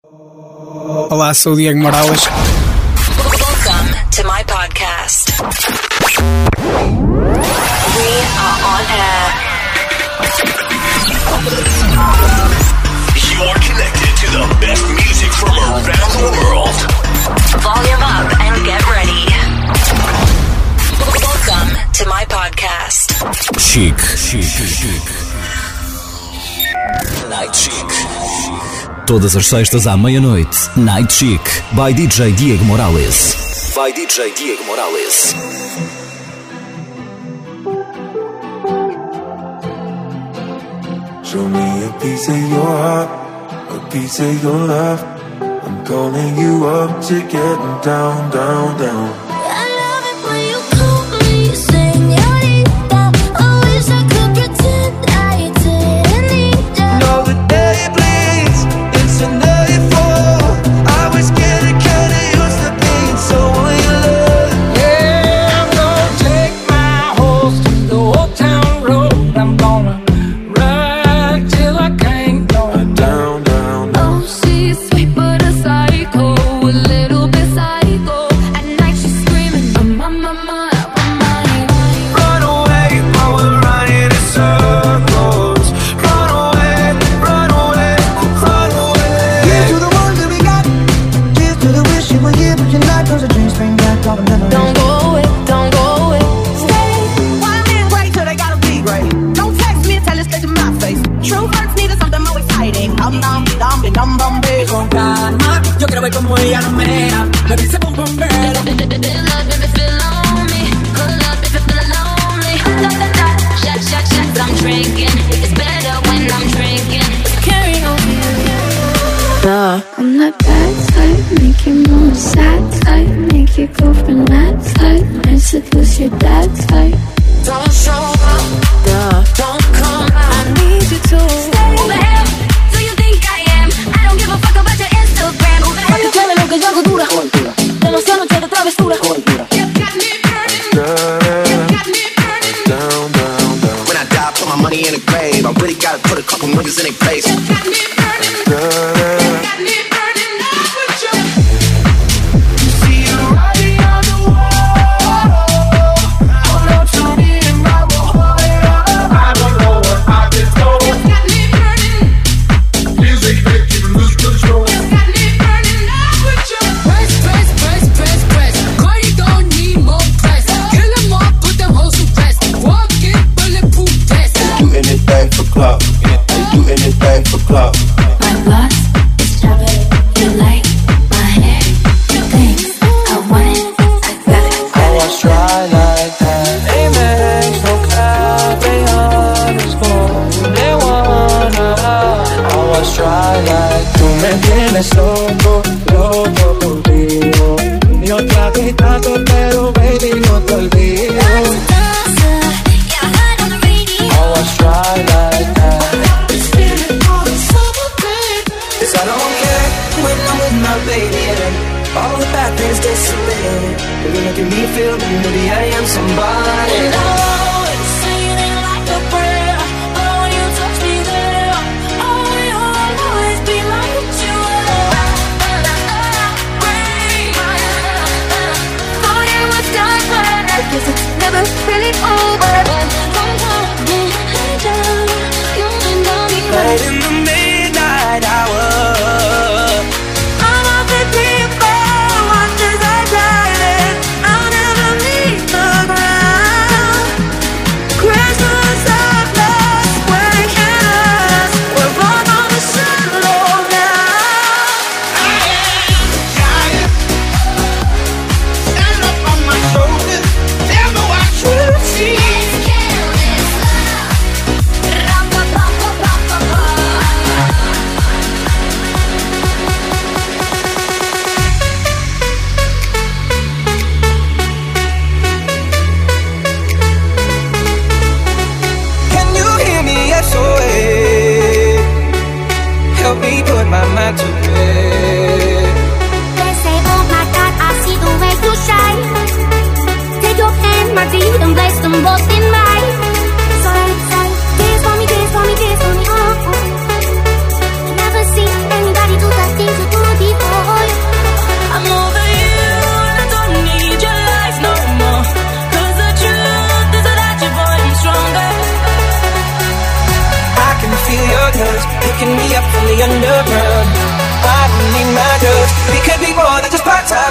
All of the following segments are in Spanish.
Olá, sou o Diego Morales. Welcome to my podcast. We are on air. You're connected to the best music from around the world. Volume up and get ready. Welcome to my podcast. Chic. Night Chic. Todas as sextas à meia-noite. Night Chic. By DJ Diego Morales. Show me a piece of your heart, a piece of your love. I'm calling you up to getting down, down, down. I love it when you call me señorita. I wish I could pretend I didn't need you. Know the day bleeds into nightfall. I was getting kinda used to being so in love. Yeah, I'm gonna take my horse to the old town road. I'm gonna ride till I can't go. Down, down, down. Oh, she's sweet but a psycho, a little bit psycho. At night she's screaming, I'm on my mind. Run away while we're running in circles. Run away, run away, run away. Here's to the ones that we got. Cheers to the wish you were here, but you're not. 'Cause the dreams bring back all the memories. Don't go away, don't go away. Stay. Why men wait till they gotta be great? Don't text me and tell it straight to my face. True hurts needed something more exciting. Dum, Con calma, yo quiero ver cómo ella no mea. Me dice pum pum pero. Good love if you feel lonely. Good love if you feel lonely. Shots, I'm drinking. It's better when I'm drinking. Carrying on you. I'm that bad type, make you move sad type, make you go from that type, might seduce your dad type. Don't show up, don't come. I need you to stay. Who the hell do you think I am? I don't give a fuck about your Instagram. Who the hell? Escúchame lo que yo hago dura. Demasiada noche de travesura. You got me burning. Down, down, down. When I die, put my money in the grave. I really gotta put a couple niggas in their place. You got me burning. You got me burning up with you. See you writing on the wall. Hold on to me and I will hold it up. I don't know what I just told. You got me burning. Music make you lose control. You got me burning up with you. Press. Cardi don't need more press. Kill them all, put them hoes to rest. Walk in, bulletproof test. Do anything for club. Do anything for club. My boss is traveling. You like my hair? Thanks. I want it. I got it. I was try like that. Amen. No cloud, they underscore. They wanna. I was try like. Tú me tienes loco contigo. Yo traté tanto, pero baby no te olvido. Yeah, I heard on the radio. I was try like that. Cause I don't care when I'm with my baby and all the bad things disappear. You're making me feel that maybe I am somebody. And I always say it like a prayer. But when you touch me there, oh, you'll always be like what you were. Thought it was done, but I guess it's never really over. Don't call me down. You and me. Right in the midnight hour. I'm up the deep end, watch as I dive in. I'll never leave the ground.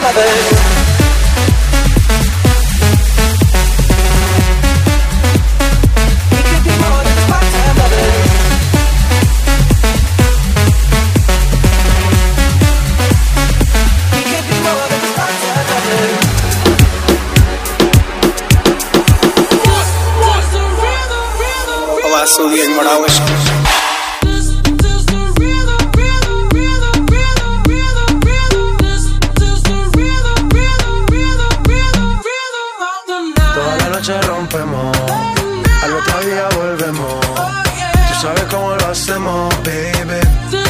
loving. We could be more than just part-time loving. We could be more than just part-time loving. Olá, sou o Diego Morales. Toda la noche rompemos, al otro día volvemos. Tú sabes cómo lo hacemos, baby.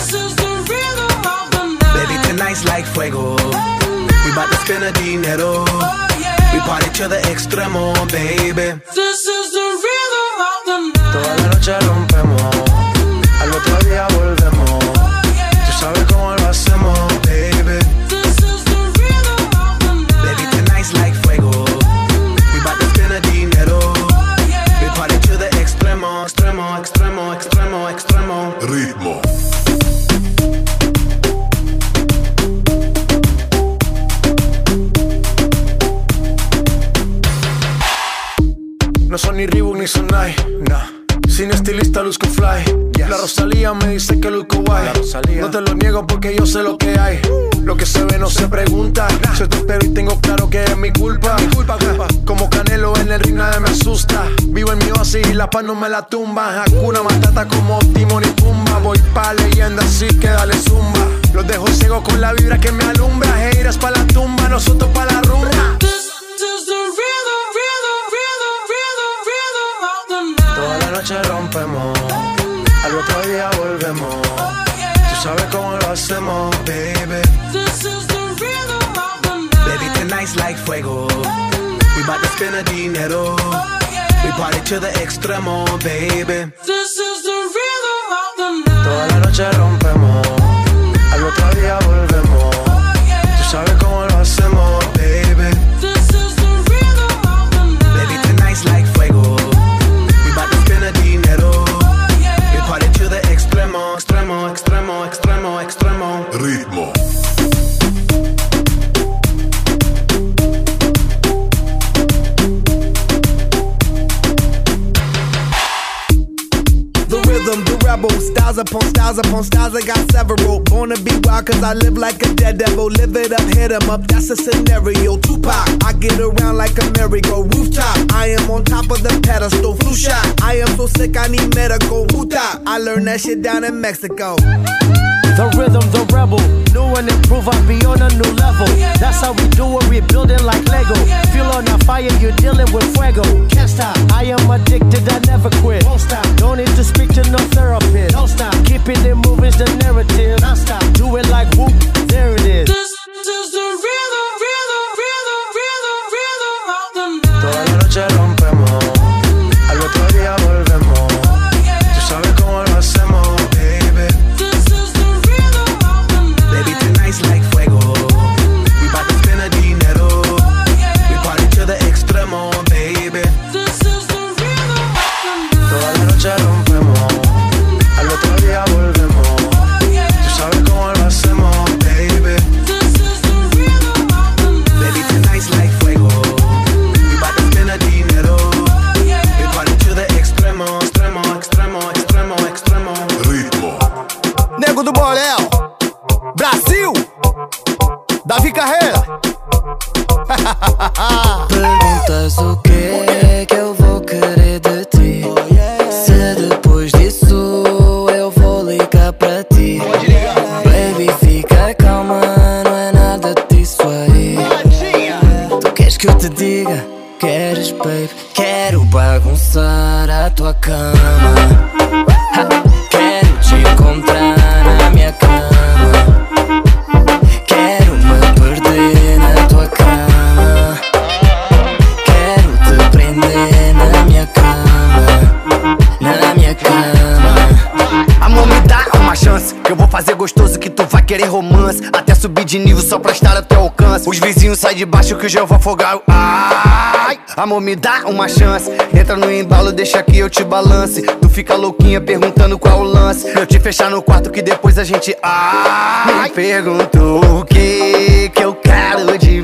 Baby, tonight's like fuego. We bout to spend a dinero. We party to the extremo, baby. Toda la noche rompemos, al otro día volvemos. Tú sabes cómo lo hacemos, baby. Baby, tonight's like fuego. We bout to spend a dinero. We party to the extremo, extremo, extremo, extremo, extremo. Ritmo. No son ni Reebok ni Sonai, nah. Sin estilista luzco fly, La Rosalía me dice que luzco guay. No te lo niego porque yo sé lo que hay. Lo que se ve no se pregunta. Yo te espero y tengo claro que es mi culpa. Como Canelo en el ring nadie me asusta. Vivo en mi oasis y la paz no me la tumba. Hakuna Matata como Timon y Pumba. Voy pa' leyenda así que dale zumba. Los dejo ciego con la vibra que me alumbra. Heiras pa' la tumba, nosotros pa' la rumba. Toda la noche rompemos, al otro día volvemos. Tú sabes cómo lo hacemos, baby. Baby, tonight's like fuego. We bout to spend a dinero. We party to the extremo, baby. Toda la noche rompemos, al otro día volvemos. Tú sabes cómo lo hacemos, baby. Baby, tonight's like fuego. We bout to spend a dinero. We party to the extremo, extremo, extremo, extremo, extremo. Ritmo. The rebel, styles upon styles upon styles, I got several. Born to be wild cause I live like a dead devil. Live it up, hit 'em up, that's a scenario. Tupac, I get around like a merry-go rooftop. I am on top of the pedestal, flu shot. I am so sick I need medical. Puta, I learned that shit down in Mexico. The rhythm, the rebel, new and improve, I'll be on a new level. That's how we do it, we're building like Lego. Feel on a fire, you're dealing with fuego. Can't stop, I am addicted, I never quit. Won't stop, don't need to speak to no therapist. Don't stop, keeping it moving's the narrative. Don't stop, do it like whoop, there it is. This is the rhythm, rhythm, rhythm, rhythm, rhythm of the night. Toda la noche rompemos, al otro día volvemos. Tú sabes cómo lo hacemos, baby. Baby, tonight's like fuego. We bout to spend a dinero. We party to the extremo, baby. Toda la noche rompemos, al otro día volvemos. Tú sabes cómo lo hacemos, baby. Baby, tonight's like fuego. We bout to spend a dinero. We party to the extremo, extremo, extremo, extremo, extremo. Ritmo. Nego do Borel, Brasil, Davi Carreira. Perguntas o que eu vou querer de ti. Se depois disso eu vou ligar pra ti. Baby, fica calma, não é nada disso aí. Tu queres que eu te diga? Queres, baby? Quero bagunçar a tua cama. Quero te encontrar na minha cama. Quero me perder na tua cama. Quero te prender na minha cama. Na minha cama. Amor, me dá uma chance, que eu vou fazer gostoso que tu vai querer romance. Até subir de nível só pra estar ao teu alcance. Os vizinhos saem de baixo que hoje eu vou afogar. Ai, amor, me dá uma chance. Entra no embalo, deixa que eu te balance. Tu fica louquinha perguntando qual o lance. Eu te fechar no quarto que depois a gente me perguntou o que eu quero de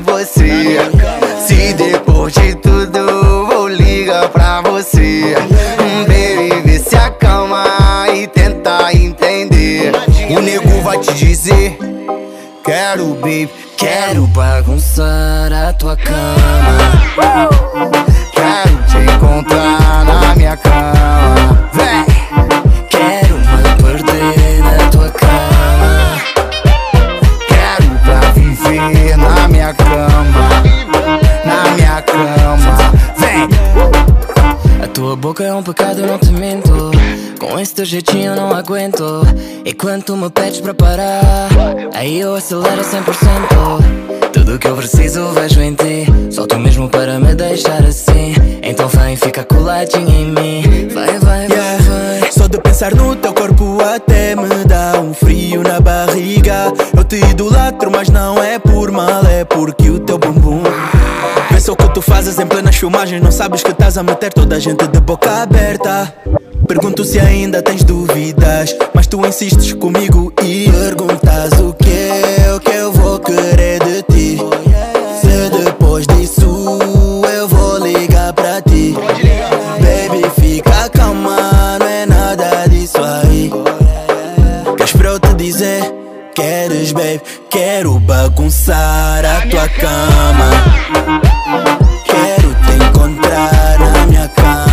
quero, baby. Quero bagunçar a tua cama. Quero te encontrar na minha cama. Vem. Quero me perder na tua cama. Quero pra viver na minha cama. Na minha cama. Vem. A tua boca é um pecado, eu não te minto. Com esse teu jeitinho eu não aguento. E quando tu me pedes pra parar, aí eu acelero 100%. Tudo que eu preciso vejo em ti. Só tu mesmo para me deixar assim. Então vem, fica coladinho em mim. Vai, vai, vai, vai. Só de pensar no teu corpo até me dá um frio na barriga. Eu te idolatro, mas não é por mal, é porque o teu bumbum pensa o que tu fazes em plenas filmagens. Não sabes que estás a meter toda a gente de boca aberta. Pergunto se ainda tens dúvidas, mas tu insistes comigo e perguntas o que eu vou querer de ti. Se depois disso eu vou ligar pra ti. Baby, fica calma, não é nada disso aí. Queres pra eu te dizer? Queres, baby? Quero bagunçar a tua cama. Quero te encontrar na minha cama.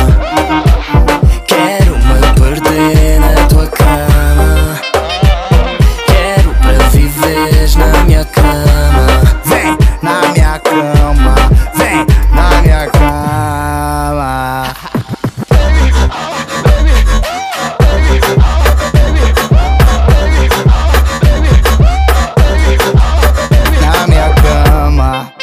Quero me perder na tua cama. Quero para viveres na minha cama. Vem na minha cama. Vem na minha cama. Na minha cama.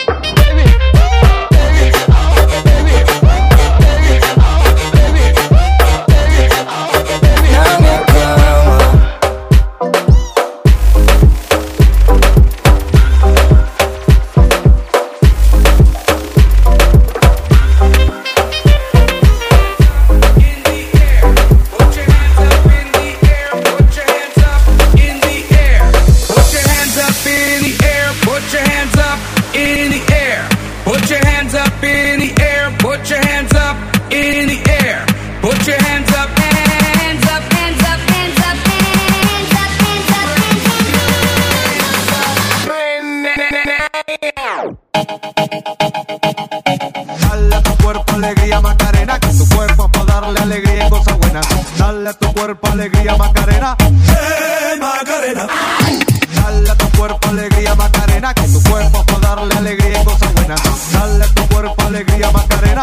Dale a tu cuerpo alegría Macarena, que tu cuerpo es para darle alegría y cosas buenas. Dale a tu cuerpo alegría Macarena, Macarena. Dale a tu cuerpo alegría Macarena, que tu cuerpo es para darle alegría y cosas buenas. Dale a tu cuerpo alegría Macarena,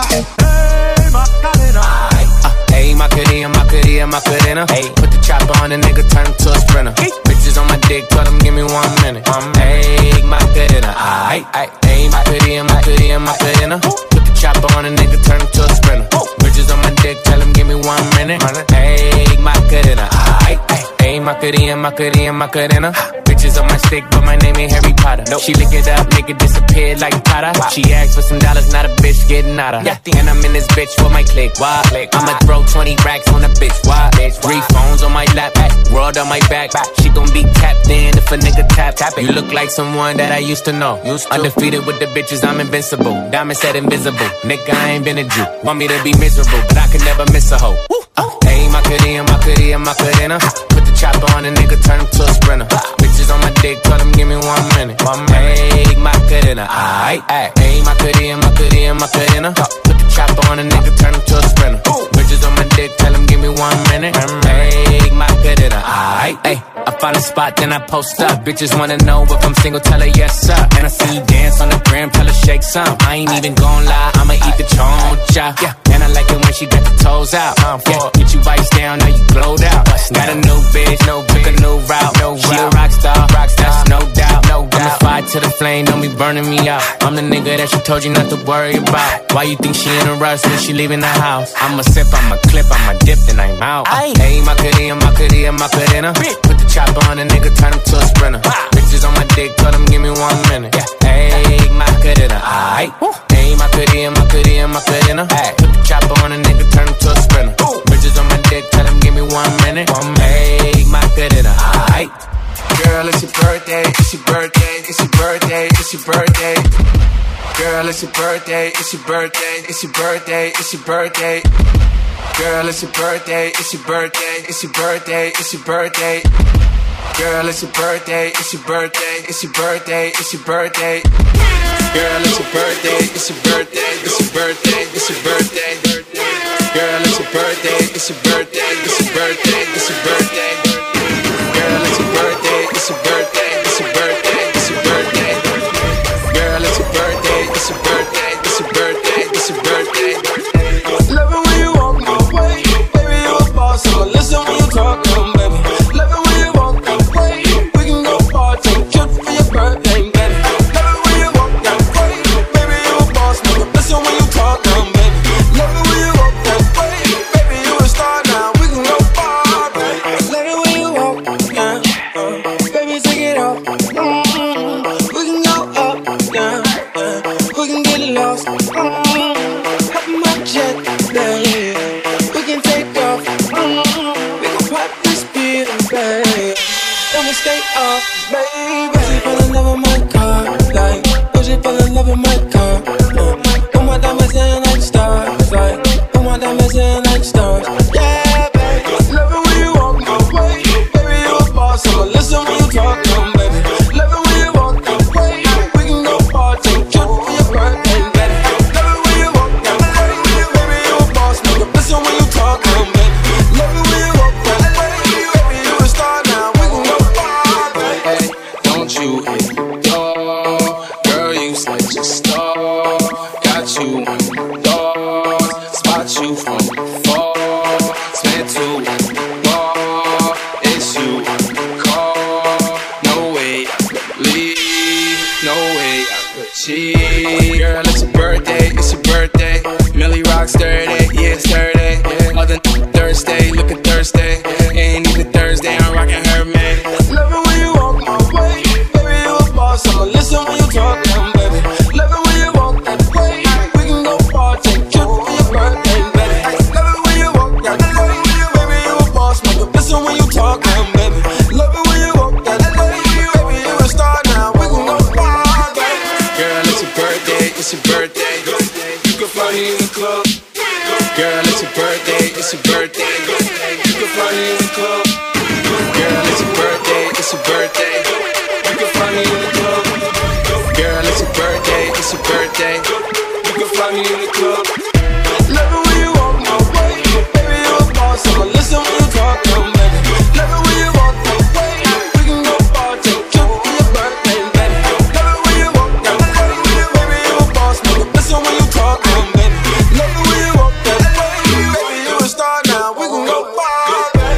Macarena. Ayy, Macarena, Macarena, Macarena. Ayy, put the chopper on the nigga, turn him to a sprinter. Bitches on my dick, tell them give me 1 minute. Ayy, Macarena, ayy, ayy, Macarena, Macarena, Macarena. Put the chopper on the nigga, turn him to a sprinter. Bitches on my dick, tell them give me 1 minute. Ayy, Macarena, ayy, ayy, Macarena, Macarena, Macarena. Bitches on my stick, but my name ain't Harry Potter. Nope. She lick it up, make it disappear like Potter. Wow. She asked for some dollars, not a bitch getting out of. Yeah. And I'm in this bitch for my click. Why? I'ma throw 20 racks on a bitch. Why? 3 phones on my lap, world on my back. She gon' be tapped in if a nigga tap it. You look like someone that I used to know. Undefeated with the bitches, I'm invincible. Diamond said invisible. Nigga, I ain't been a Jew. Want me to be miserable, but I can never miss a hoe. Ayy, Macarena, Macarena, Macarena. Put the chopper on a nigga, turn him to a sprinter. Bitches on my dick, tell them give me 1 minute. Ayy, Macarena, ayy, ayy, Macarena, Macarena, Macarena. Put the chopper on a nigga, turn him to a sprinter. Bitches on my dick, tell them give me 1 minute. Ayy, Macarena, ayy, ayy. I find a spot, then I post up. Bitches wanna know if I'm single, tell her yes, sir. And I see you dance on the gram, tell her shake some. I ain't even gon' lie, I'ma eat the choncha. Yeah, and I like it when she got the toes out. Yeah, get you vice down, now you glowed out. Got a new bitch, took a new route. She a rock star, that's no doubt. I'm a fire to the flame, don't be burning me out. I'm the nigga that she told you not to worry about. Why you think she in a rush when she leaving the house? I'ma sip, I'ma clip, I'ma dip, then I'm out. Hey, Macarena, Macarena, Macarena. Put the chopper on a nigga, turn him to a sprinter. Bitches on my dick, tell them give me 1 minute. Hey, Macarena, aight. Hey, Macarena, Macarena, Macarena. Put the chopper on a nigga, turn him to a sprinter. Bitches on my dick, tell them give me 1 minute. Hey, Macarena, aight. Girl, it's your birthday, it's your birthday, it's your birthday, it's your birthday. Girl, it's your birthday, it's your birthday, it's your birthday, it's your birthday. Girl, it's your birthday, it's your birthday, it's your birthday, it's your birthday. Girl, it's your birthday, it's your birthday, it's your birthday, it's your birthday. Girl, it's your birthday, it's your birthday, it's your birthday, it's your birthday. Girl, it's your birthday, it's your birthday, it's your birthday, it's your birthday. Girl, it's your birthday, it's your birthday, it's your birthday, it's your birthday. Girl, it's your birthday, it's your birthday, it's your birthday, it's your birthday. Love it when you walk my way, baby, you a boss, so listen when you talk, baby. Love it when you walk my way, we can go far, take a trip for your birthday, baby. Love it when you walk that way, baby, you a boss, so listen when you talk, baby. Love it when you walk that way, baby, you a star now, we can go far, baby. Love it when you walk, yeah, baby, take it off, we can go up, yeah, we can get lost, hop in my jet, baby, we can take off, we can pop this beat, baby, and we'll stay up, baby. She fell in love with my car, like, oh, she fell in love with my car, oh, my diamonds in like stars, like, oh, my diamonds in like stars, yeah, baby. Love it when you walk my way, baby, you a boss, so listen when you talk, baby. Love it when you walk that way, we can go far, take a trip for your birthday, baby. Love it when you walk that way, baby, you a boss, nigga, listen when you talk, baby. Love it when you walk that way, baby, you a star now, we can go far, baby. Hey, don't you ignore, girl, you such a star. Got you on the doors, spot you from afar. Spent to bar, it's you on the call. No way I could leave, no way I could cheat. Girl, it's your birthday, it's your birthday. Millie Rock's 30, yeah, it's 30. Other Thursday, looking Thursday. Ain't even Thursday, I'm rocking her, man. Love it when you walk my way, baby, you a boss, so listen when you talk, baby. Love it when you walk that way, we can go far, take a trip for your birthday, baby. Love it when you walk that way, baby, you a boss, nigga, listen when you talk, baby. Love it when you walk that way, baby, you a star now, we can go far, baby. Girl, it's your birthday, it's your birthday. You can find me in the club. Girl, it's your birthday, it's your birthday. You can find me in the club. Girl, it's your birthday, it's your birthday. You can find me in the club. Girl, it's your birthday, it's your birthday. You can find me in the club. Love it when you walk my way, baby, you a boss, so listen when you talk, baby. Love it when you walk that way, we can go far, take a trip for your birthday, baby. Love it when you walk that way, baby, you a boss, nigga, listen when you talk, baby. Love it when you walk that way, baby, you a star now, we can go far, baby.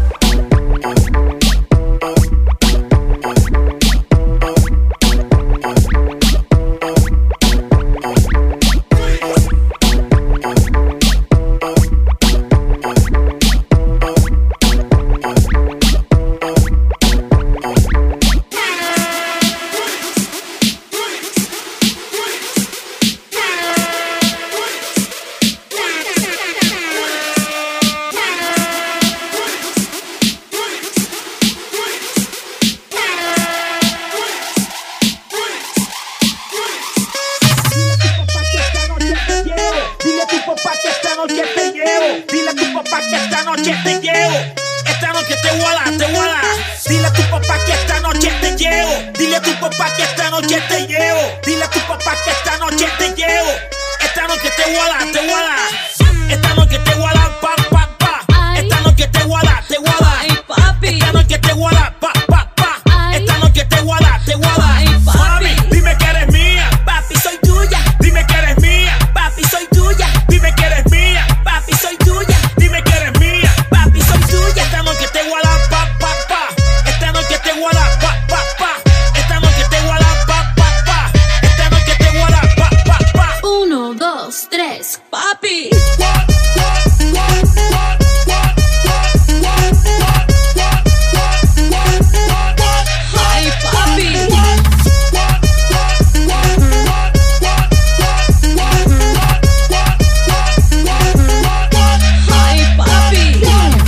Dile a tu papá que esta noche te llevo. Dile a tu papá que esta noche te llevo. Esta noche te voy a dar, te voy a dar. Dile a tu papá que esta noche te llevo. Dile a tu papá que esta noche te llevo. Dile a tu papá que esta noche te llevo. Esta noche te voy a dar, te voy a dar. Esta noche te voy a dar, pa, pa, pa. Esta noche te voy a dar, te voy a dar. Esta noche te voy a dar, pa, pa, pa. Esta noche te voy a dar, te voy a dar. Mami, dime que eres mía, papi, soy tuya. Dime que eres mía, papi, soy tuya. Dime que eres mía, papi, soy tuya. Dime que eres mía, papi, soy tuya. Esta noche te voy a dar, pa, pa, pa. Esta noche te voy a dar, pa, pa, pa. Esta noche te voy a dar, pa, pa, pa. Esta noche te voy a dar, pa, pa, pa. 1, 2, 3, papi. Ay, papi. Ay, papi.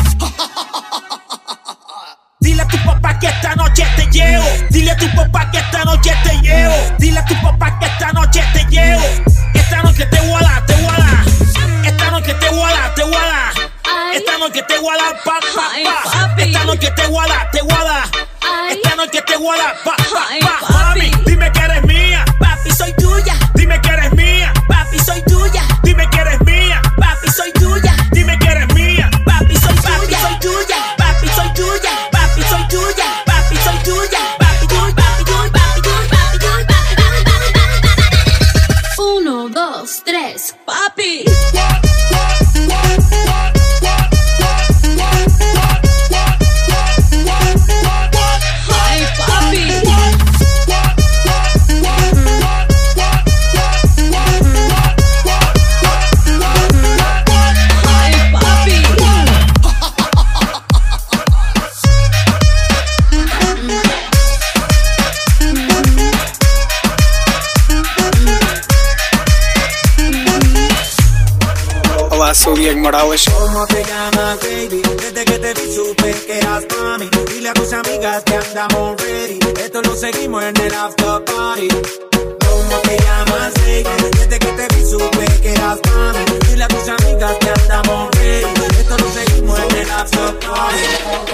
Dile a tu papá que esta noche te llevo. Dile a tu papá que esta noche te llevo. Dile a tu papá que esta noche te llevo. Esta noche te voy a dar, te voy a dar. Esta noche te voy a dar, te voy a dar. Esta noche noche te voy a dar, pa. Esta noche te voy a dar, esta noche te voy a dar, pa. Mami, dime que eres mía, papi, soy tuya. Dime que eres mía, papi, soy tuya. Dime que eres mía, papi, soy tuya. Dime que eres mía, papi, soy tuya. Soy tuya, papi, soy tuya. Papi, soy tuya. Papi, soy tuya. Papi, tuya, papi, tuya, papi, tuya, papi, tuya, papi. 1, 2, 3, papi. Soy Diego Morales. ¿Cómo te llamas, baby? Desde que te vi supe que eras mami. Dile a tus amigas que andamos ready. Esto lo seguimos en el after party. ¿Cómo te llamas, baby? Desde que te vi supe que eras mami. Dile a tus amigas que andamos ready. Esto lo seguimos en el after party.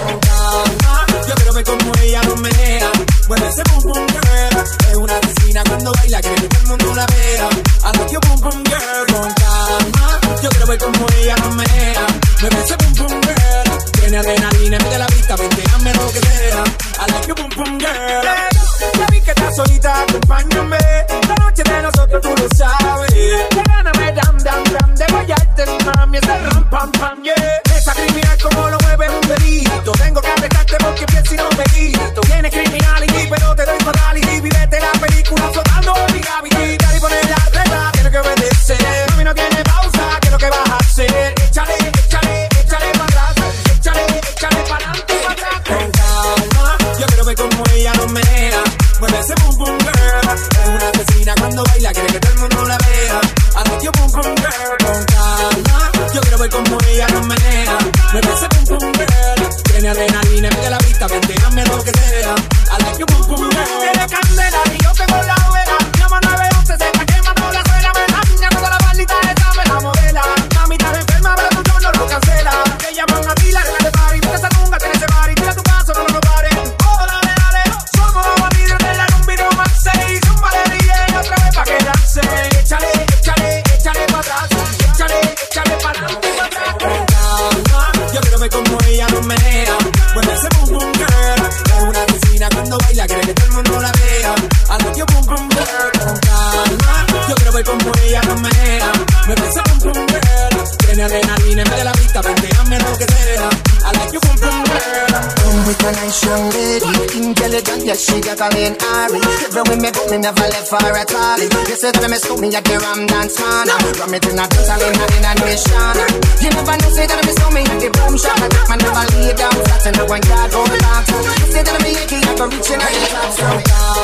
Yo quiero ver cómo ella lo menea. Mueve ese boom boom girl. Es una asesina cuando baila, quiere que todo el mundo la vea. I like your boom boom girl. Con calma. Yo quiero ver cómo ella no menea. Mueve ese boom boom girl. Tiene adrenalina, mete la vista, vente, hazme lo que sea. I like your boom boom girl. Ya vi que estás solita, acompáñame. La noche de nosotros tú lo sabes. Regálame dam dam dam de guayarte, mami. Ese ram pam pam, yeah. Esa criminal como lo mueve un delito. Tengo que arrestarte porque pienso y no me quito. Tienes criminality, pero te doy fatality. Vivete la película flotando en mi gravity. Dale y poner la regla, tienes que obedecer. Mami no tiene pausa, ¿qué es lo que vas a hacer? Échale, échale, échale para atrás. Échale, échale para adelante, para atrás. Con calma, yo quiero ver cómo ella lo menea. Mueve ese boom boom girl. Es una asesina cuando baila, quiere que todo el mundo la vea. I like your boom boom girl. Con calma, yo quiero ver cómo ella lo menea. Mueve ese boom boom girl. Tiene adrenalina, mete la vista, vente, hazme lo que sea. I like your boom boom girl. Tiene candela y yo tengo la vela. Llama 911, se está quemando la suela. Me daña toda la maldita esa, me la modela. Mami, estás enferma, pero tú no lo cancela. Te llaman a ti, la regla de party. Mira esa tunga, tiene ese party. Tira tu paso, no lo pares. Oh, dale, dale. Somos bandidos de la video más 6. Un valería y otra vez pa' quedarse. Échale, échale, échale pa' atrás. Échale, échale pa' adelante, pa' atrás. Con calma, yo quiero ver cómo ella lo menea. Mueve ese boom boom girl. Es una asesina cuando baila, quiere que todo el mundo la vea. I like your boom boom girl. Con calma, yo quiero ver cómo ella lo menea. Mueve ese boom boom girl. Tiene adrenalina en vez de la vista, vente, hazme lo que sea. I like your boom boom girl. Come with a nice young lady, intelligent, yes, she got a main Ari. Everywhere me go, me never left for a tally. You said that me scoop me at the Ram Dance Man. Ram it in a dance, I'm in a nation. You never know, say that me saw me at the boom shop. I take my never lay down flat and I want God go back. You say that me Yankee, I go reaching out the top. So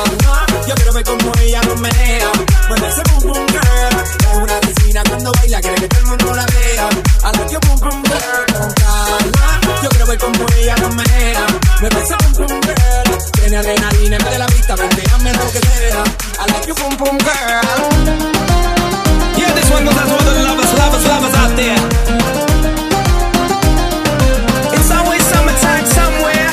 yo quiero ver cómo ella lo menea. Mueve ese boom boom girl. Es una asesina cuando baila, quiere que todo el mundo la vea. I like your boom boom girl. Con calma, yo quiero ver cómo ella lo menea. Mueve ese boom boom girl. Tiene adrenalina en vez de la vista, vente, hazme lo que sea. I like your boom boom girl. Yeah, this one goes out to all the lovers out there. It's always summertime somewhere.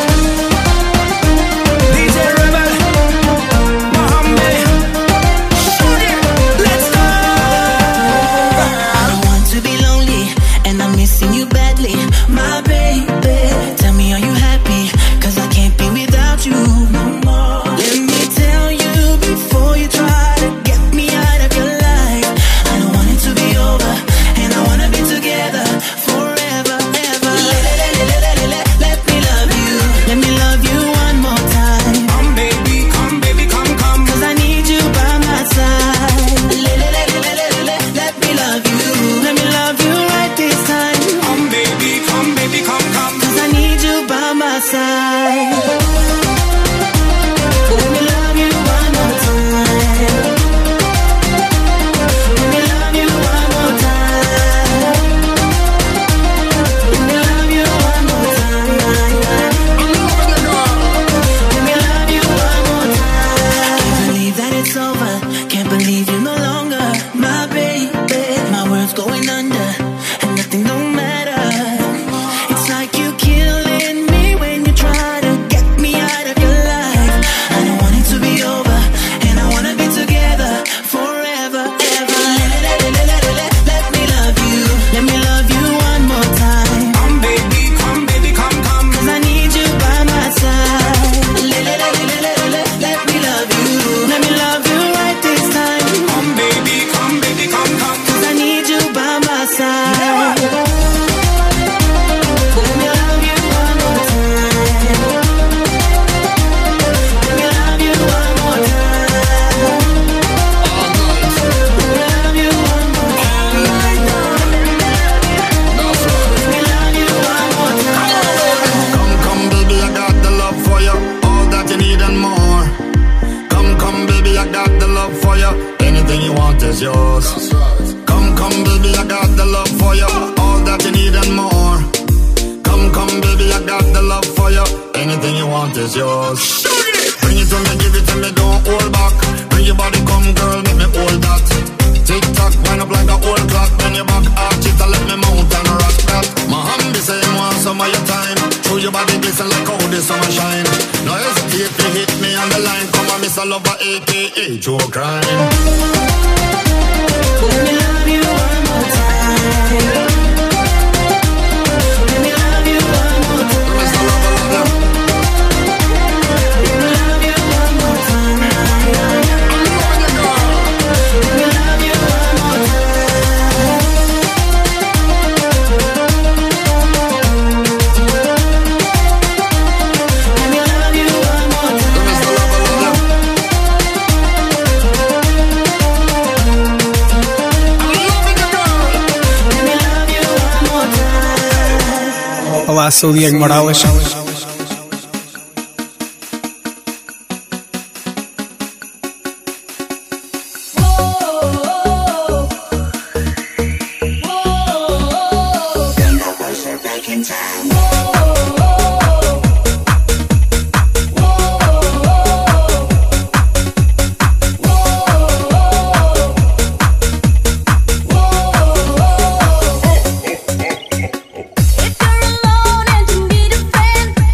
DJ Rebel, Mohammed, let's go. I don't want to be lonely, and I'm missing you badly, my baby. Tell me, are you happy? 'Cause I can't be without you no more. Let me tell you before you try to get is yours. Come, come, baby, I got the love for you. All that you need and more. Come, come, baby, I got the love for you. Anything you want is yours. Bring it to me, give it to me, don't hold back. Bring your body, come, girl, make me hold that. Tick tock, wind up like a old clock. When you back, arch it, let me mount and rock that. My hand say you want some of your time. Show your body glisten like how the summer shine. No hesitate to hit me on the line. Come on, Mr. Lover, a.k.a. Joe Crime. Let me love you one more time. Let me love you one more time. Mr. Lover, love you. Let me love you one more time. Let me love you one more time. Olá, sou o Diego Morales. If you're alone and you need a friend,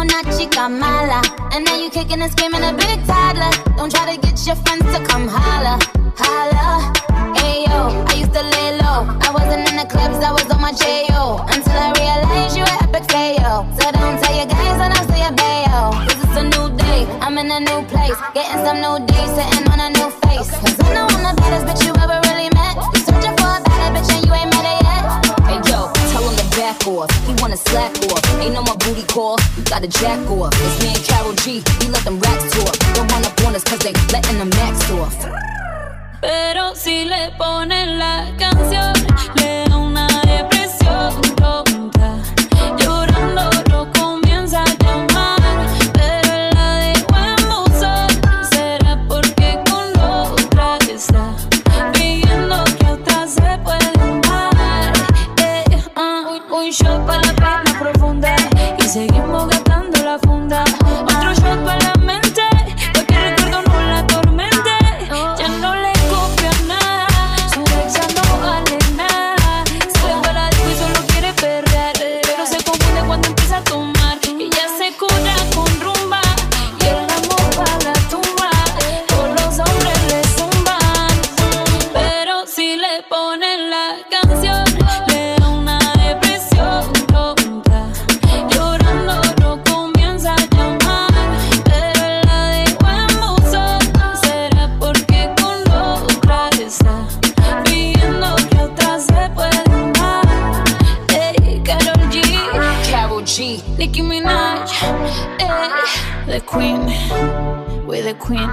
una chica mala. And now you kicking and screaming a big toddler. Don't try to get your friends to come holla, holla. Ayo, I used to lay low. I wasn't in the clubs, I was on my J.O. Until I realized you were epic fail. So don't tell your guys and I'll say a bayo. Cause it's a new day, I'm in a new place. Getting some new days, sitting on a new face. Cause I know I'm the baddest bitch you ever really met. You searching for a better bitch and you ain't met it yet. Hey yo, tell him to back off. He wanna slack off. Ain't no more booty call, you gotta jack off. It's me and Karol G, we let them racks talk. Don't run up on us cause they letting the max off. Pero si le ponen la canción, le da una depresión tonta. Llorando lo comienza a llamar, pero la dejo en buzón. ¿Será porque con otra está pidiendo que otra se puede amar? Un shot para la pena profunda y seguimos gastando la funda. Otro shot para la mente, porque el recuerdo no la atormente. Ya no le copia nada, su ex no vale nada. Se le fue la disco y solo quiere perrear, pero se confunde cuando empieza a tomar. Y ya se cura con rumba y el amor va a la tumba. Todos los hombres le zumban, pero si le ponen la canción, le da una depresión tonta. Llorando no comienza a llamar, pero la dejo en buzón. ¿Será porque con otra está pidiendo que otra se puede amar? Hey, Karol G, Nicki Minaj, the queen, we're the queen.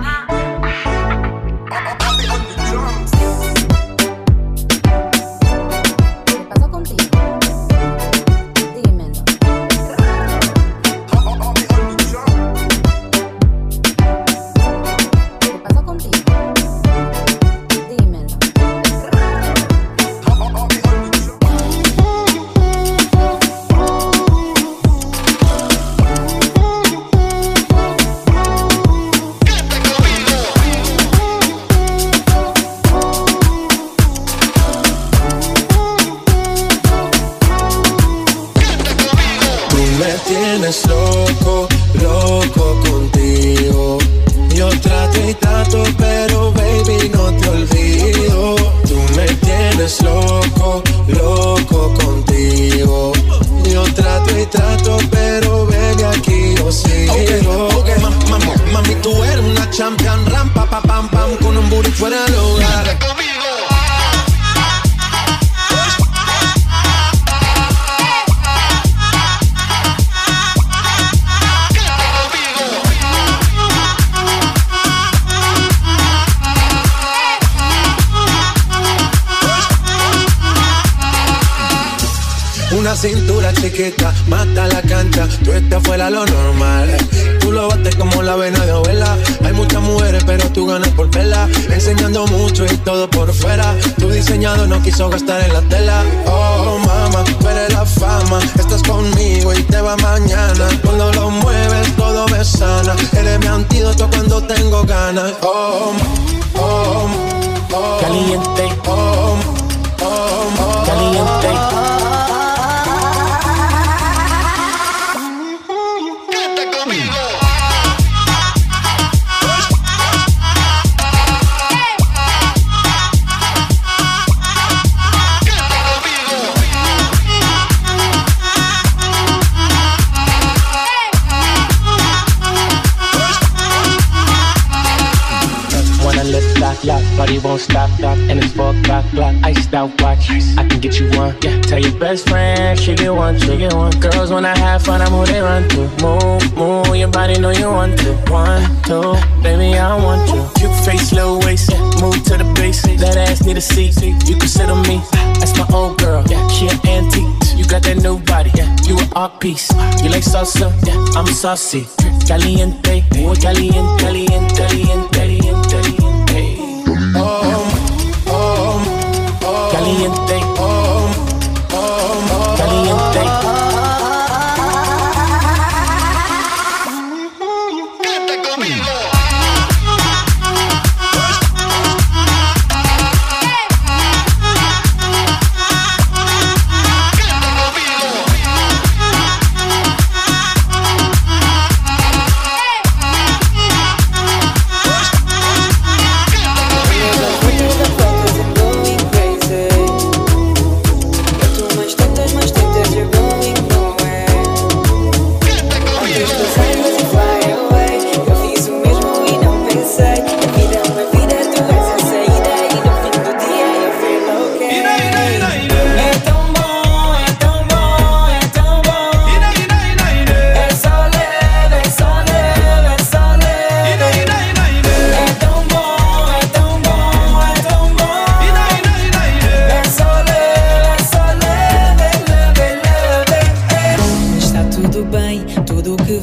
Tienes loco, loco contigo. Yo trato y trato, pero baby no te olvido. Tú me tienes loco, loco contigo. Yo trato y trato, pero baby aquí yo sigo. Okay. Mami, tú eres una champion, rampa, pa, pam, pam, con un booty fuera del lugar. Una cintura chiquita, mata la cancha, tú estás fuera lo normal. Tú lo bates como la vena de abuela. Hay muchas mujeres, pero tú ganas por vela. Enseñando mucho y todo por fuera. Tu diseñado no quiso gastar en la tela. Oh, mama, tú eres la fama. Estás conmigo y te va mañana. Cuando lo mueves, todo me sana. Eres mi antídoto cuando tengo ganas. Oh, oh, oh, Caliente. Oh, oh, oh, Caliente. Lock, body won't stop, and it's 4 o'clock, iced out watch. I can get you one, yeah. Tell your best friend, she get one, Girls wanna have fun, I'm who they run to. Move, your body know you want to. 1, 2, baby, I want you. Cute face, little waist, yeah. Move to the base. That ass need a seat, you can sit on me. That's my old girl, yeah. She an antique. You got that new body, yeah. You an art piece. You like salsa, yeah. I'm saucy. Caliente, muy caliente, caliente, caliente, caliente, caliente. Caliente, caliente.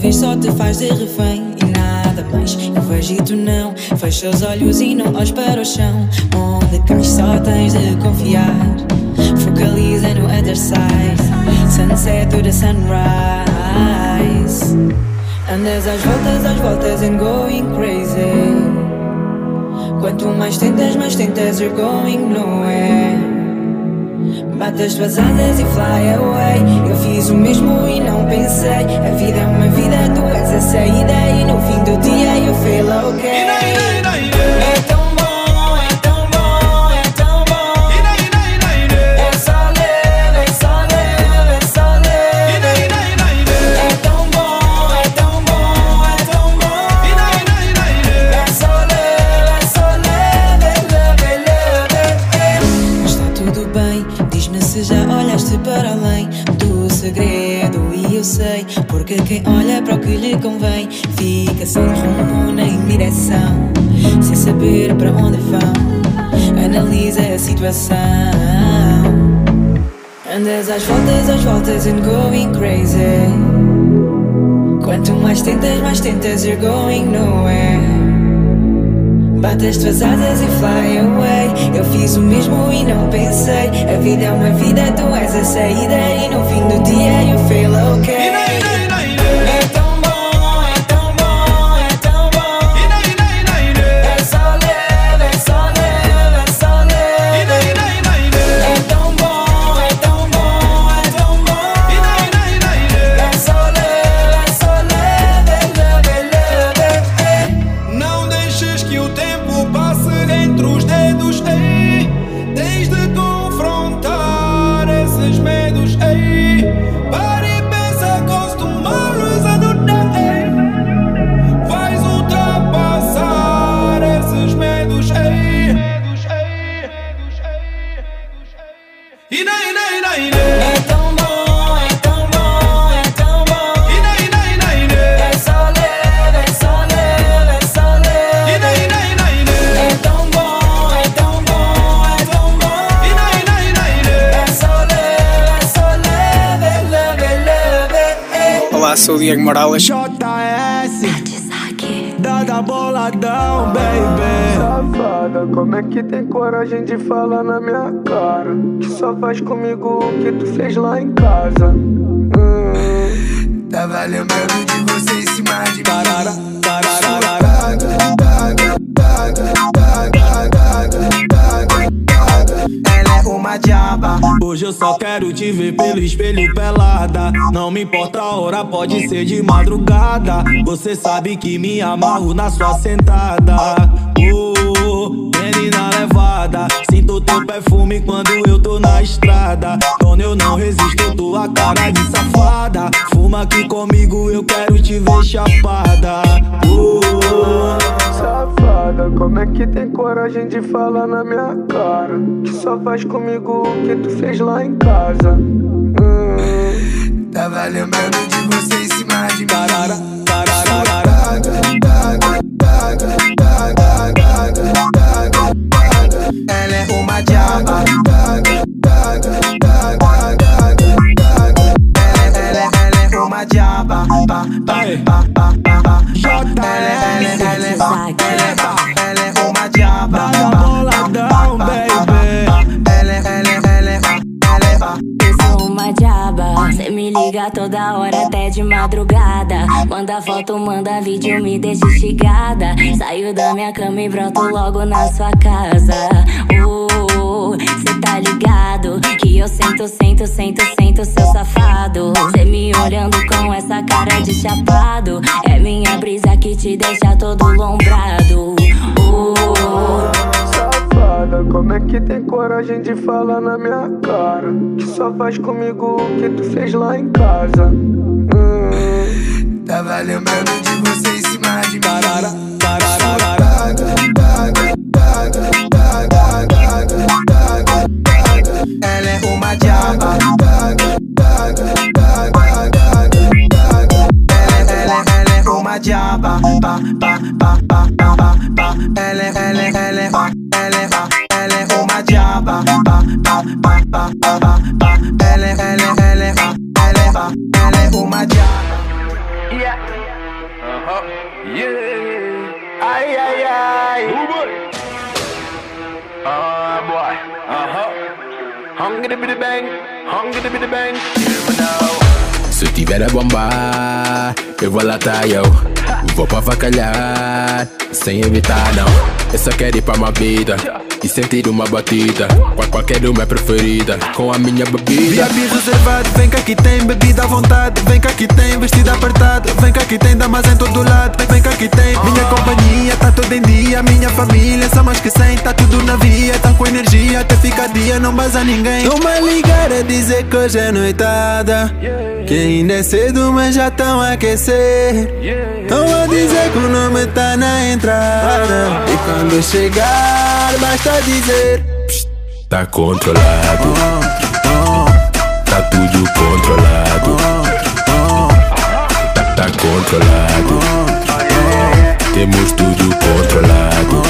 alguém só te faz de refém e nada mais. Eu vejo e tu não, fecha os olhos e não olhes para o chão. Onde cais só tens de confiar, focaliza no other side. Sunset to the sunrise. Andas às voltas and going crazy. Quanto mais tentas, you're going nowhere. Bate as tuas asas e fly away. Eu fiz o mesmo e não pensei. A vida é uma vida, tu és a saída. E no fim do dia eu feel okay. É tão bom, é tão bom, é tão bom. É só leve, é só leve, é só leve. É tão bom, é tão bom, é tão bom. É só leve, leve, leve. Está tudo bem, diz-me se já olhaste para além do segredo. E eu sei, porque quem olha para o que lhe convém fica sem rumo nem direção, sem saber para onde vão. Analisa a situação. Andas às voltas and going crazy. Quanto mais tentas, you're going nowhere. Bate as tuas asas e fly away. Eu fiz o mesmo e não pensei. A vida é uma vida, tu és a saída. E no fim do dia eu feel okay. É tão bom, é tão bom, é tão bom. É só leve, é só leve, é só leve. É tão bom, é tão bom, é tão bom. É só leve, leve, leve. Não deixes que o tempo passe entre os dedos, ei. Tens de confrontar esses medos, ei. Para e pensa, 'cause tomorrow's a new day. Vais ultrapassar esses medos, ei. E nem, É tão bom, é tão bom, é tão bom. É só leve, é só leve, é só leve. É tão bom, é tão bom, é tão bom. É só leve, leve, leve. Olá, sou o Diego Morales. JS, Dada boladão, baby. Safada, como é que tem coragem de falar na minha cara? Que só faz comigo o que tu fez lá em casa. Tava lembrando de você em cima de mim. Tarara, tarara, ela é uma diaba. Hoje eu só quero te ver pelo espelho pelada. Não me importa a hora, pode ser de madrugada. Você sabe que me amarro na sua sentada. Menina levada, sinto teu perfume quando eu tô na estrada. Quando eu não resisto, tua cara de safada. Fuma aqui comigo, eu quero te ver chapada. Safada, como é que tem coragem de falar na minha cara? Que só faz comigo o que tu fez lá em casa. Tava lembrando de você em cima de mim. Tarara, ela é uma diaba. Ela é uma diaba. Ela é uma diaba. boladão, baby. Eu sou uma diaba, cê me liga toda hora até de madrugada. Manda foto, manda vídeo, me deixa instigada. Saio da minha cama e broto logo na sua casa. Cê tá ligado que eu sento, seu safado. Cê me olhando com essa cara de chapado. É minha brisa que te deixa todo lombrado. Safada, como é que tem coragem de falar na minha cara? Que só faz comigo o que tu fez lá em casa. Tava lembrando de você em cima de mim. Tarara, ela é uma diaba. Ela é uma diaba. Ela é uma diaba. Ela é uma diaba. Yeah. Ay, ay, ay. Boy. Hungry bitty bang. Hungry bitty bang. Se tiver a bombar, eu vou lá tá eu. Vou pra avacalhar, sem evitar não. Eu só quero ir pra uma vida e sentir uma batida. Qualquer uma é preferida, com a minha bebida. VIP reservado, vem cá que tem bebida à vontade. Vem cá que tem vestido apertado. Vem cá que tem damas em todo lado. Vem cá que tem minha companhia, tá tudo em dia. Minha família, são mais que 100, tá tudo na via. Tá com energia, até fica dia, não baza ninguém. Toma a ligar a dizer que hoje é noitada. Que ainda é cedo, mas já tão a aquecer. Tão a dizer que o nome tá na entrada. E quando chegar, basta dizer: tá controlado. Tá tudo controlado. Tá controlado. Temos tudo controlado.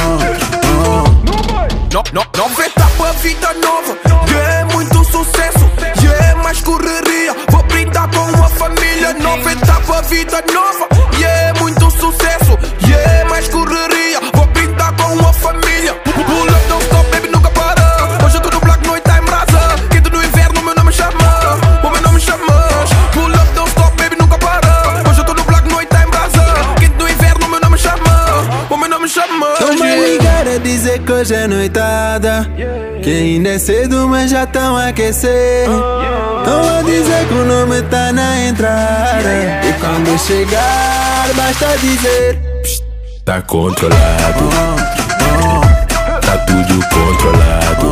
Não vê tá pra vida nova. É muito sucesso. É mais correria. Vou brindar com a família. Não vê tá pra vida nova. É muito sucesso. É mais correria. Vou brindar com a família. Pull up, don't stop, baby, nunca para. Hoje eu tô no black, noite tá em brasa. Quente no inverno, meu nome chama. O meu nome chamas. Pull up, don't stop, baby, nunca para. Hoje eu tô no black, noite tá em brasa. Quente no inverno, meu nome chama. O meu nome chamas. Toma ligar a dizer que hoje é noitada. Que ainda é cedo, mas já tão a aquecer. Tão a dizer que o nome tá na entrada. E quando chegar, basta dizer: tá controlado. Tá tudo controlado.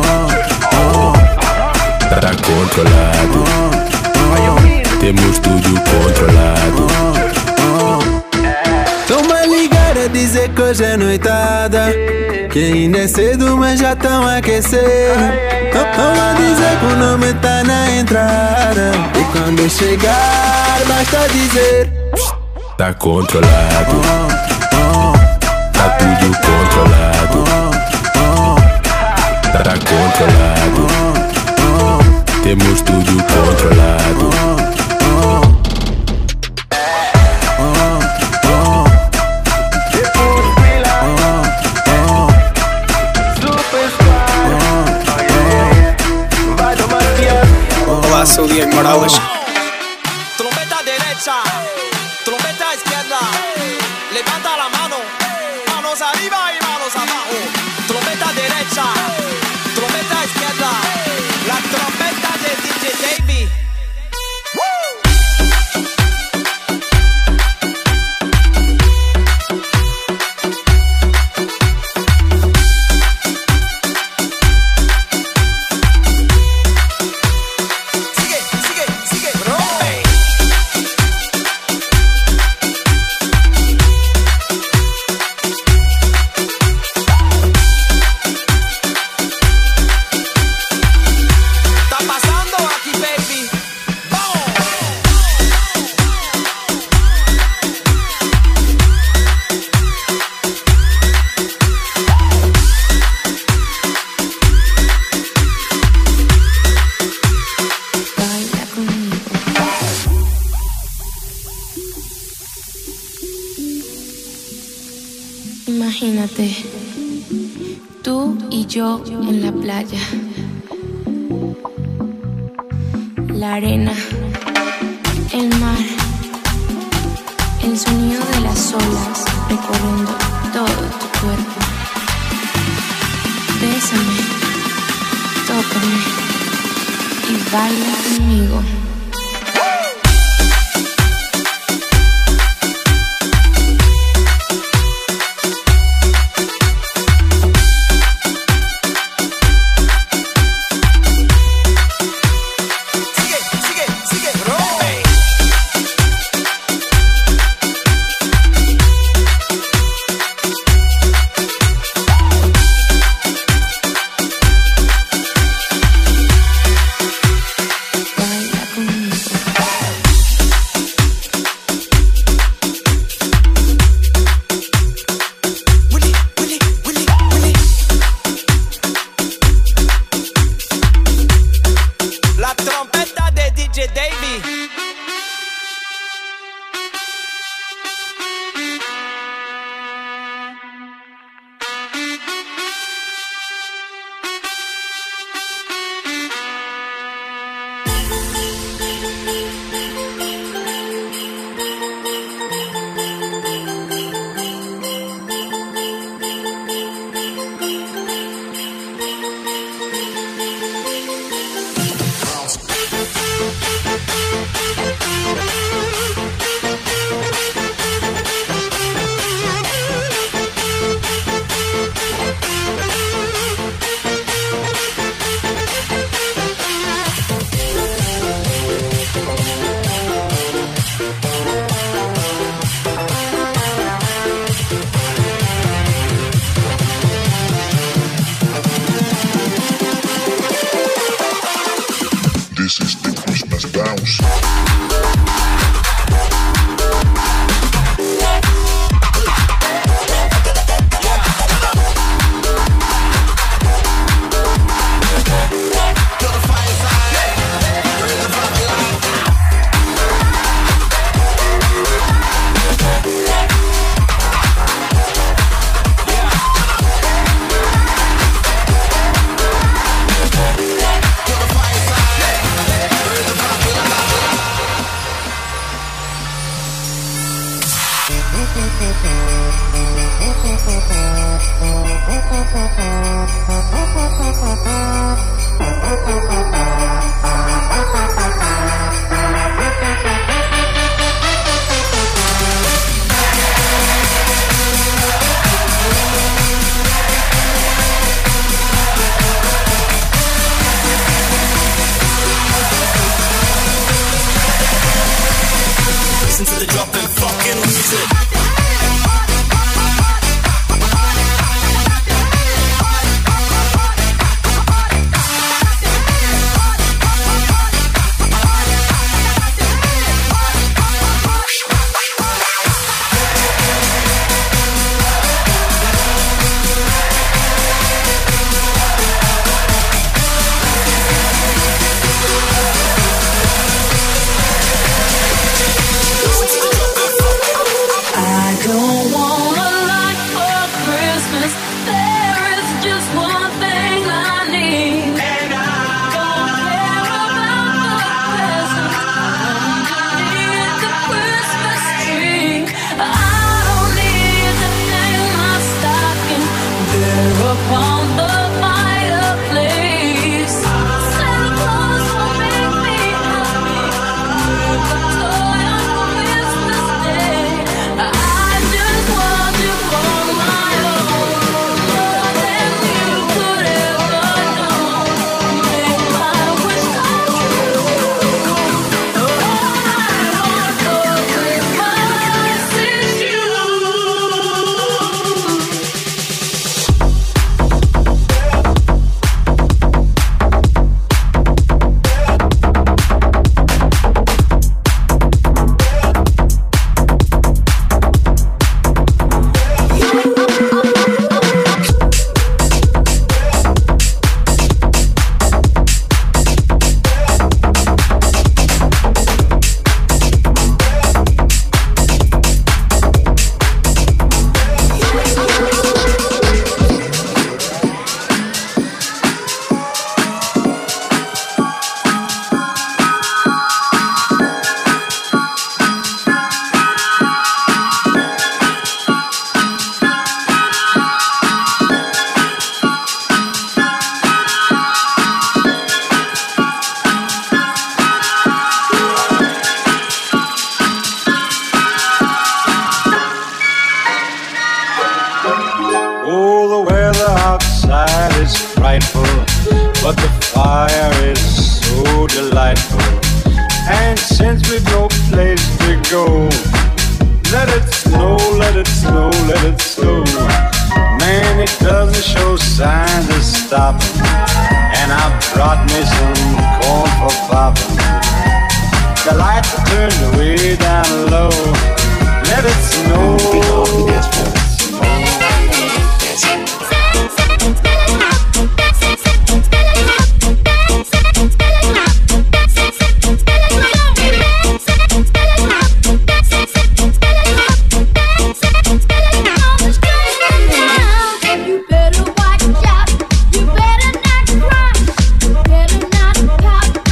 Tá controlado. Temos tudo controlado. Toma ligar a dizer que hoje é noitada. Que ainda é cedo, mas já tão a aquecer. Tão a dizer que o nome tá na entrada. E quando chegar, basta dizer: tá controlado. Tá tudo controlado. Tá controlado. Temos tudo controlado. Olá, sou o Diego Morales. Trompeta derecha, trompeta izquierda. Levanta la mano, manos arriba y manos abajo. Trompeta derecha, trompeta izquierda. La trompeta de DJ Davey. Imagínate, tú y yo en la playa, la arena, el mar, el sonido de las olas recorriendo todo tu cuerpo. Bésame, tócame y baila conmigo. Listen to the drop and fucking lose it. but the fire is so delightful. And since we've no place to go, let it snow, let it snow, let it snow. Man, it doesn't show signs of stopping. And I brought me some corn for popping. The lights are turned way down low. Let it snow.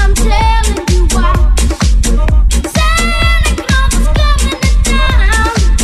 Santa Claus is coming to town.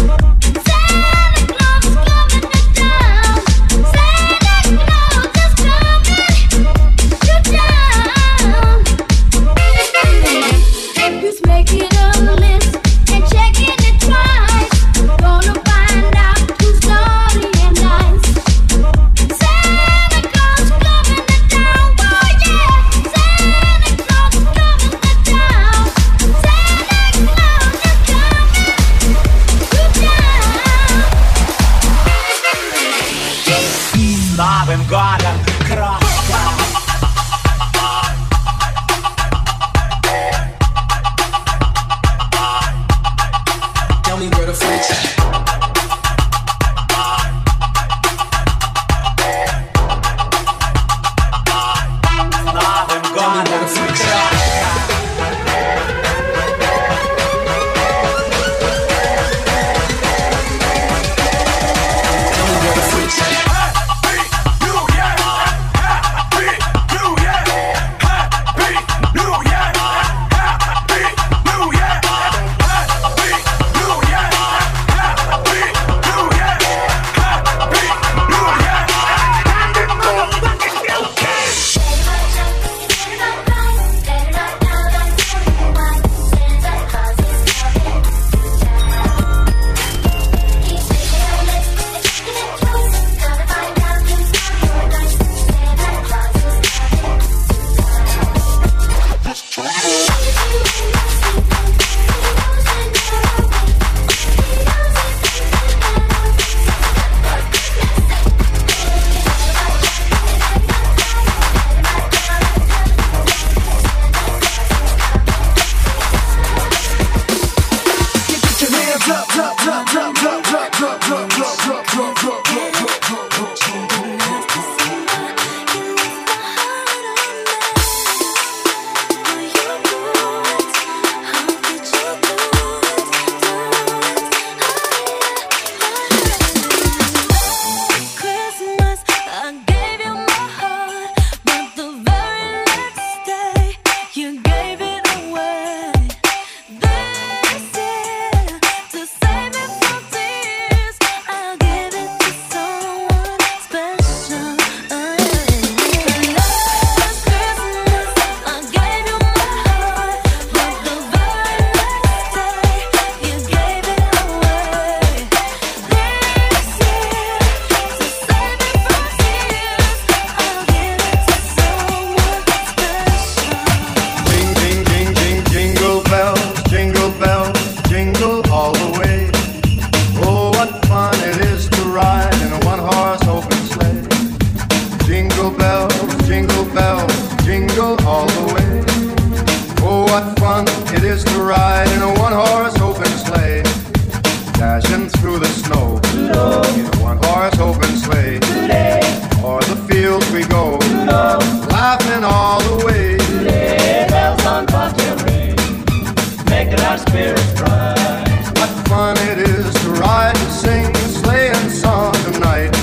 dashing through the snow. In a one-horse open sleigh, o'er the fields we go, laughing all the way. Bells on bobtail ring, making our spirits bright. What fun it is to ride and sing a sleighing song tonight.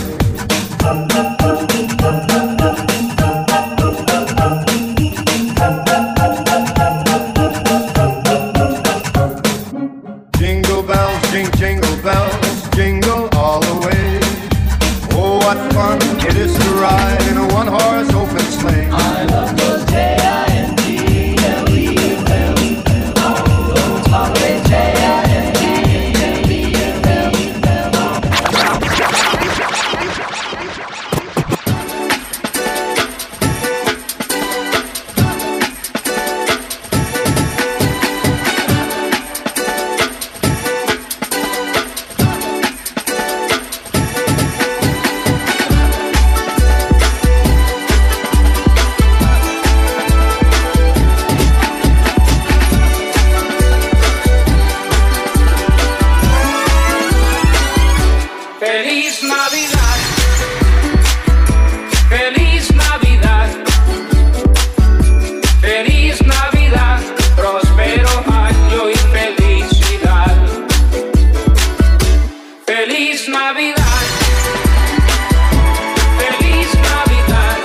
Jingle bells, jingle bells, jingle all the way. Oh, what fun it is to ride in a one-horse open sleigh. I love those J-I-N-G-L-E bells, all those holiday J-I-N-G-L-E bells. Feliz Navidad, feliz Navidad, feliz Navidad, próspero año y felicidad. Feliz Navidad, feliz Navidad,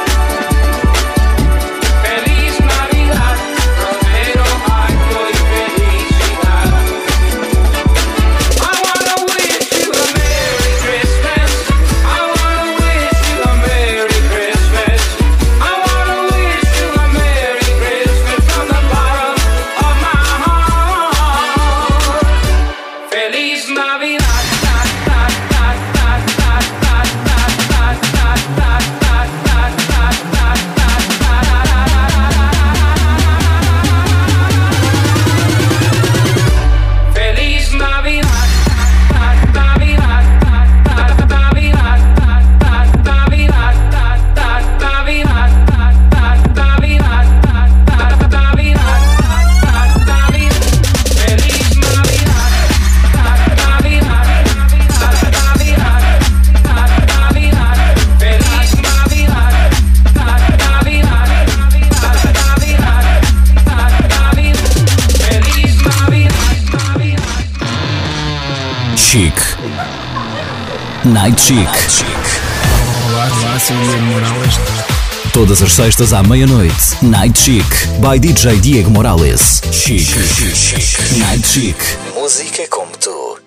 feliz Navidad, próspero año y felicidad. I wanna wish you a Merry Christmas. I wanna wish you a Merry Christmas. I wanna wish you a Merry Christmas from the bottom of my heart. Feliz Navidad. Feliz Navidad, Navidad, Navidad, Navidad, Navidad, Navidad, Navidad, Feliz Navidad, Navidad, Navidad, Navidad, Feliz Navidad, Navidad, Feliz Navidad. Chic. Night Chic. Olá, sou o Diego Morales. Todas as sextas à meia-noite. Night Chic. By DJ Diego Morales. Chic. Night Chic. Música como tu.